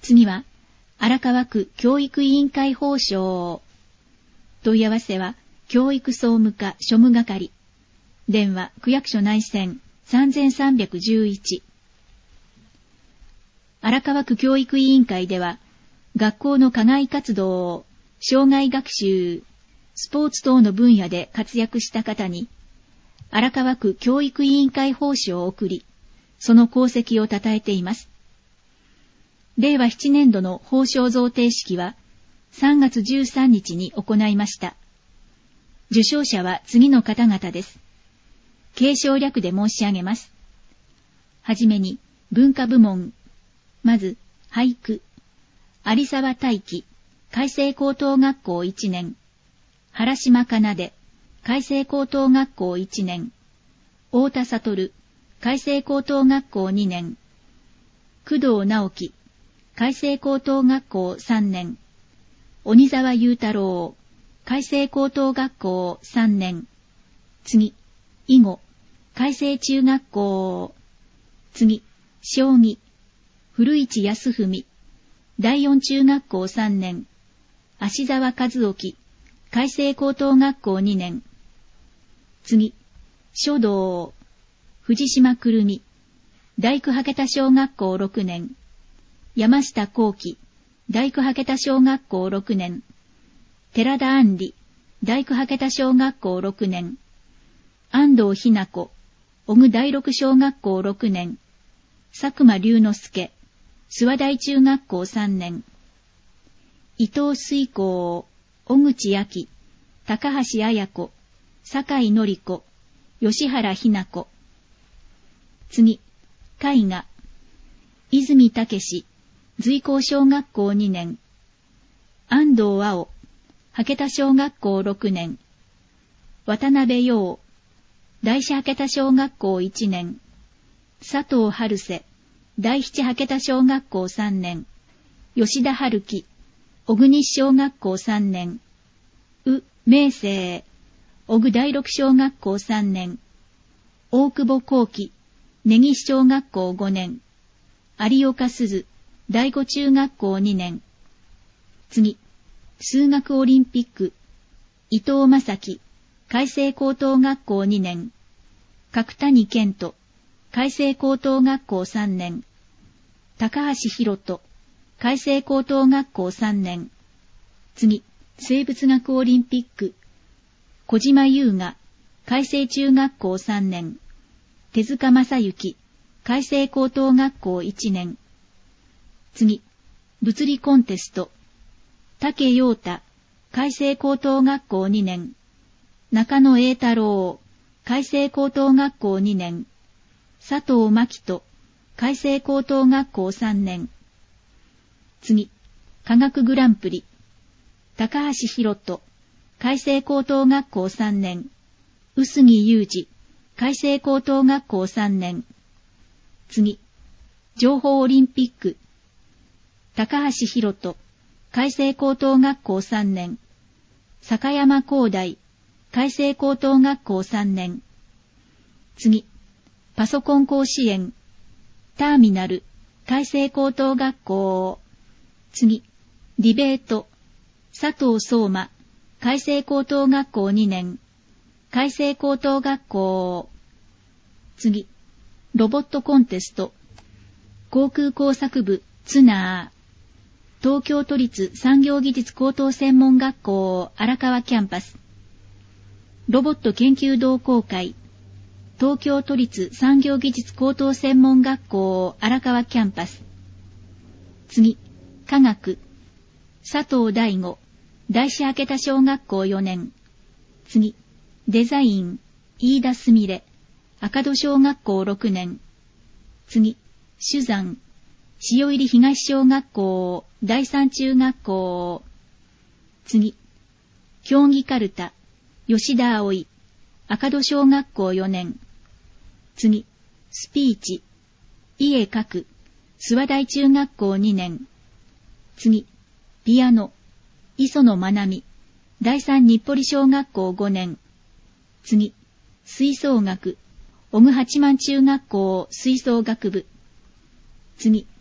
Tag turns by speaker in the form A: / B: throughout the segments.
A: 次は、荒川区教育委員会報奨。問い合わせは、教育総務課庶務係。電話、区役所内線3311。荒川区教育委員会では、学校の課外活動を、障害学習、スポーツ等の分野で活躍した方に、荒川区教育委員会報奨を送り、その功績を称えています。令和7年度の報奨贈呈式は、3月13日に行いました。受賞者は次の方々です。継承略で申し上げます。はじめに、文化部門。まず、俳句。有沢大輝、開成高等学校1年。原島奏で、開成高等学校1年。太田悟、開成高等学校2年。工藤直樹、開成高等学校3年。鬼沢雄太郎、開成高等学校3年。次、囲碁、開成中学校。次、将棋、古市康文、第四中学校3年。芦沢和興、開成高等学校2年。次、書道、藤島くるみ、大工羽桁小学校6年。山下幸喜、大工羽桁小学校6年。寺田杏里、大工羽桁小学校6年。安藤ひな子、小具第六小学校6年。佐久間龍之介、諏訪大中学校3年。伊藤水光、小口昭、高橋彩子、酒井紀子、吉原ひな子。次、絵画。泉武史、随光小学校2年。安藤青、羽桁小学校6年。渡辺陽、第四羽桁小学校1年。佐藤春瀬、第七羽桁小学校3年。吉田春樹、小国小学校3年。明生、小具第六小学校3年。大久保幸喜、根岸小学校5年。有岡鈴、第五中学校2年。次、数学オリンピック。伊藤正樹、開成高等学校2年。角谷健人、開成高等学校3年。高橋宏斗、開成高等学校3年。次、生物学オリンピック。小島優雅、開成中学校3年。手塚正幸、開成高等学校1年。次、物理コンテスト。武陽太、開成高等学校2年。中野栄太郎、開成高等学校2年。佐藤真希人、開成高等学校3年。次、科学グランプリ。高橋宏斗、開成高等学校3年。臼木裕二、開成高等学校3年。次、情報オリンピック。高橋宏斗、開成高等学校3年。坂山光大、開成高等学校3年。次、パソコン甲子園。ターミナル、開成高等学校。次、ディベート。佐藤相馬、開成高等学校2年。開成高等学校。次、ロボットコンテスト。航空工作部、ツナー。東京都立産業技術高等専門学校荒川キャンパス。ロボット研究同好会。東京都立産業技術高等専門学校荒川キャンパス。次、科学。佐藤大吾、第四羽桁小学校4年。次、デザイン。飯田すみれ、赤戸小学校6年。次、珠山。塩入東小学校第三中学校。次、競技かるた。吉田葵、赤戸小学校4年。次、スピーチ。家書く、諏訪大中学校2年。次、ピアノ。磯野まなみ、第三日暮里小学校5年。次、吹奏楽。小具八幡中学校吹奏楽部。次、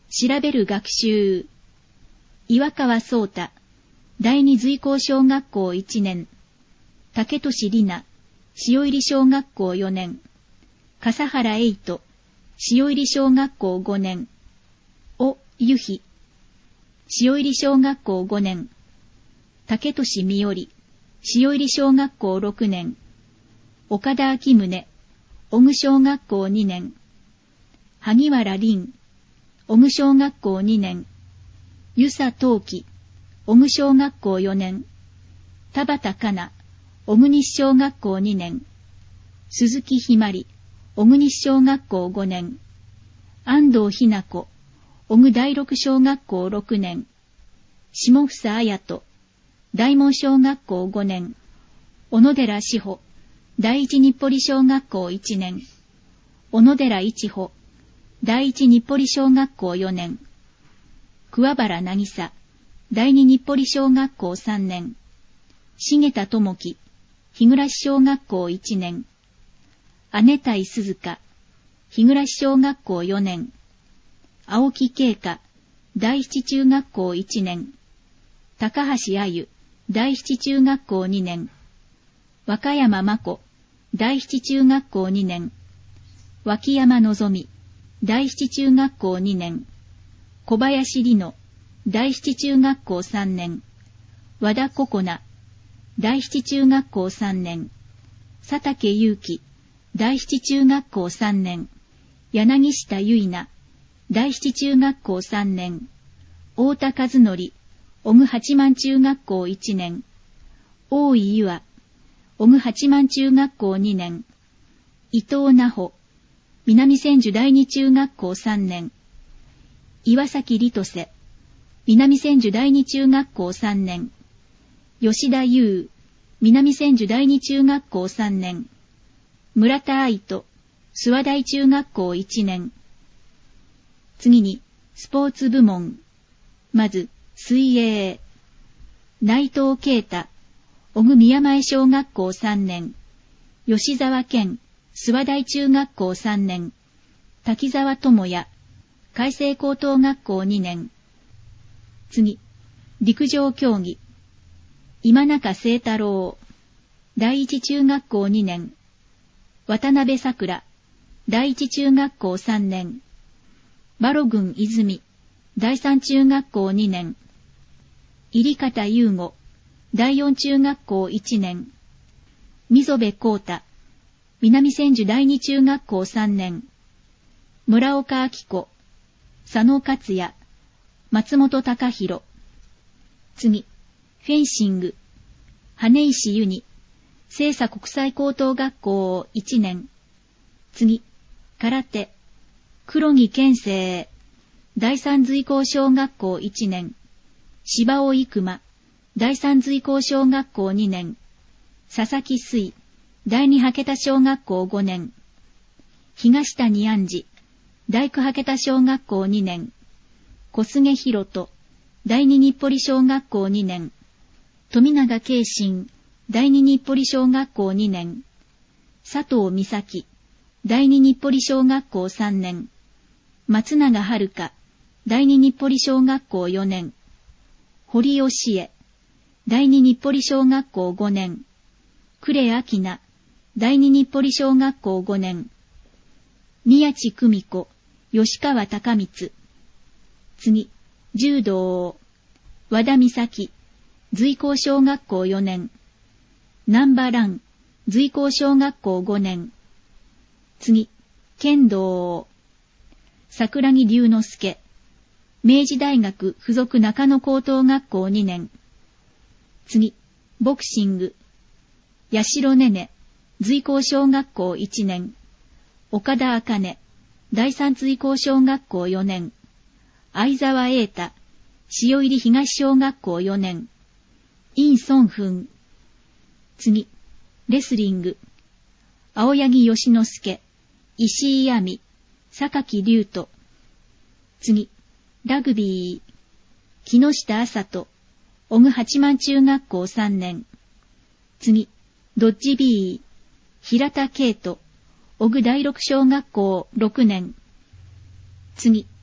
A: 調べる学習。岩川壮太、第二随行小学校1年。竹俊里奈、塩入小学校4年。笠原栄斗、塩入小学校5年。お、ゆひ、塩入小学校5年。竹俊みより、塩入小学校6年。岡田明宗、小具小学校2年。萩原凛、小具小学校2年。湯佐冬季、小具小学校4年。田畑香奈、小具西小学校2年。鈴木ひまり、小具西小学校5年。安藤ひな子、小具第六小学校6年。下房綾人、大門小学校5年。小野寺志保、第一日暮里小学校1年。小野寺一穂、第一日暮里小学校4年。桑原渚、第二日暮里小学校3年。重田智樹、日暮小学校1年。姉田井鈴香、日暮小学校4年。青木慶香、第七中学校1年。高橋あゆ、第七中学校2年。和歌山真子、第七中学校2年。脇山のぞみ、第七中学校2年。小林里乃、第七中学校3年。和田ココナ、第七中学校3年。佐竹祐樹、第七中学校3年。柳下結菜、第七中学校3年。太田和則、小具八幡中学校1年。大井優愛、小具八幡中学校2年。伊藤奈穂、南千住第二中学校3年。岩崎里瀬、南千住第二中学校3年。吉田優、南千住第二中学校3年。村田愛斗、諏訪大中学校1年。次に、スポーツ部門。まず、水泳。内藤啓太、小具宮前小学校3年。吉沢健、諏訪大中学校3年。滝沢智也、海星高等学校2年。次、陸上競技。今中清太郎、第一中学校2年。渡辺桜、第一中学校3年。バロ郡泉、第三中学校2年。入方優吾、第四中学校1年。溝部光太、南千住第二中学校3年。村岡明子、佐野克也、松本隆弘。次、フェンシング。羽石由に、清佐国際高等学校1年。次、空手。黒木健生、第三随行小学校1年。芝尾生馬、第三随行小学校2年。佐々木水、第二羽田小学校5年。東谷杏二、第九羽田小学校2年。小菅博人、第二日暮里小学校2年。富永慶信、第二日暮里小学校2年。佐藤美咲、第二日暮里小学校3年。松永遥、第二日暮里小学校4年。堀義恵、第二日暮里小学校5年。呉明菜、第二日暮里小学校5年。宮地久美子、吉川貴光。次、柔道。和田美咲、随行小学校4年。南波蘭、随行小学校5年。次、剣道。桜木龍之介、明治大学附属中野高等学校2年。次、ボクシング。八代ねね、随行小学校1年。岡田茜、第三随行小学校4年。相沢瑛太、塩入東小学校4年。イン・ソンフン。次、レスリング。青柳義之助、石井亜美、榊龍斗。次、ラグビー。木下麻人、小具八幡中学校3年。次、ドッジビー。平田圭人、小具第六小学校6年。次、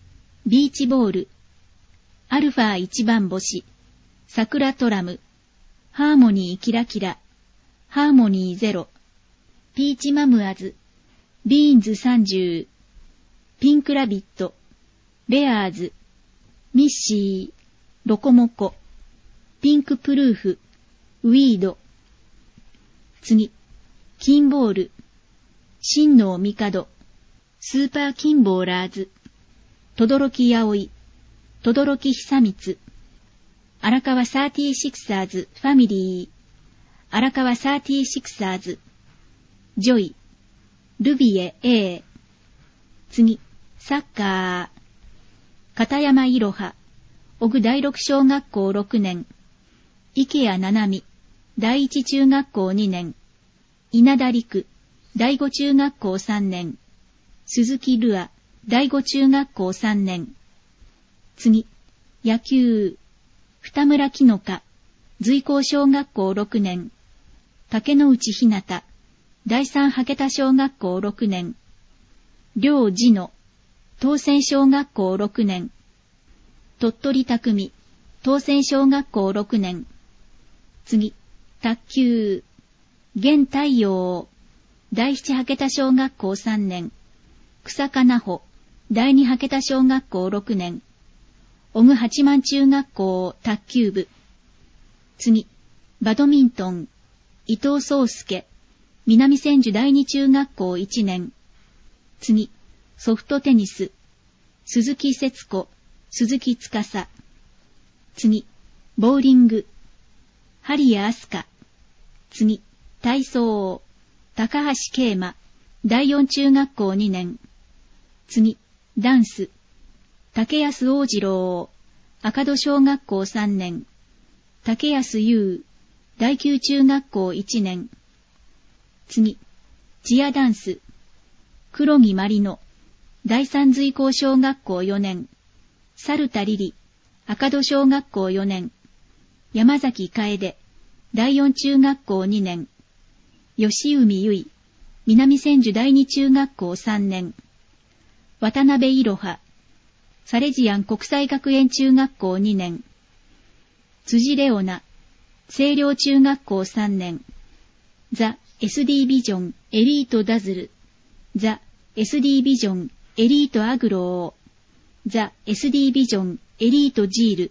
A: ビーチボール、アルファ一番星、桜トラム、ハーモニーキラキラ、ハーモニーゼロ、ピーチマムアズ、ビーンズ30、ピンクラビット、レアーズ、ミッシー、ロコモコ、ピンクプルーフ、ウィード。次、キンボール、真の帝、スーパーキンボーラーズ、とどろき葵、とどろき久光、荒川サーティーシクサーズファミリー、荒川サーティーシクサーズ、ジョイ、ルビエ A。次、サッカー、片山いろは、小具第六小学校6年、池谷七海、第一中学校2年、稲田陸、第五中学校3年、鈴木ルア、第五中学校3年。次、野球、二村木の香、随光小学校6年、竹之内ひなた、第三羽田小学校6年、両次の、東泉小学校6年、鳥取匠、東泉小学校6年。次、卓球、現太陽、第七羽田小学校3年、草加奈穂、第二羽田小学校6年、小具八幡中学校卓球部。次、バドミントン、伊藤壮介、南千住第二中学校1年。次、ソフトテニス、鈴木節子、鈴木司。次、ボーリング、針谷飛鳥。次、体操、高橋啓馬、第四中学校2年。次、ダンス、竹安王次郎、赤戸小学校3年。竹安優、第九中学校1年。次、チアダンス、黒木まりの、第三随光小学校4年。猿田リリ、赤戸小学校4年。山崎楓、第四中学校2年。吉海由衣、南千住第二中学校3年。渡辺いろは、サレジアン国際学園中学校2年。辻レオナ、清涼中学校3年。ザ・SD ビジョンエリートダズル。ザ・SD ビジョンエリートアグロー。ザ・SD ビジョンエリートジール。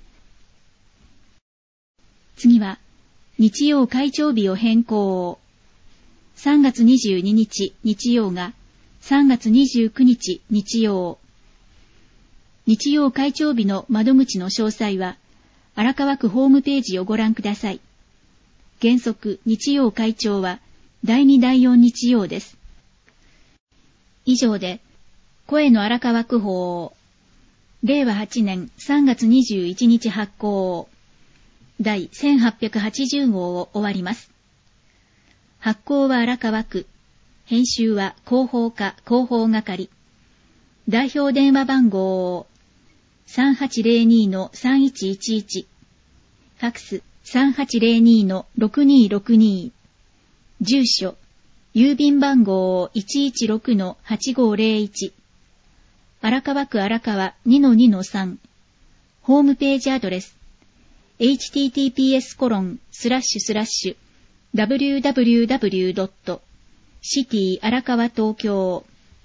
A: 次は、日曜会長日を変更。3月22日日曜が3月29日日曜。日曜会長日の窓口の詳細は、荒川区ホームページをご覧ください。原則、日曜会長は第2第4日曜です。以上で、声の荒川区法、令和8年3月21日発行、第1880号を終わります。発行は荒川区、編集は広報課広報係、代表電話番号 3802-3111、ファクス 3802-6262、住所、郵便番号 116-8501、荒川区荒川 2-2-3、ホームページアドレス、https://www.city 荒川東京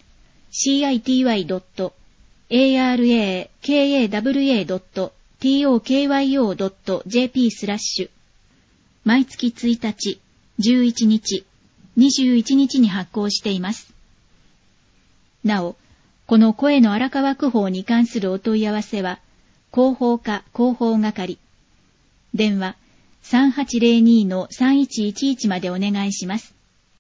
A: city.arakawa.tokyo.jp/ 毎月1日、11日、21日に発行しています。なお、この声の荒川区法に関するお問い合わせは、広報課広報係、電話 3802-3111 までお願いします。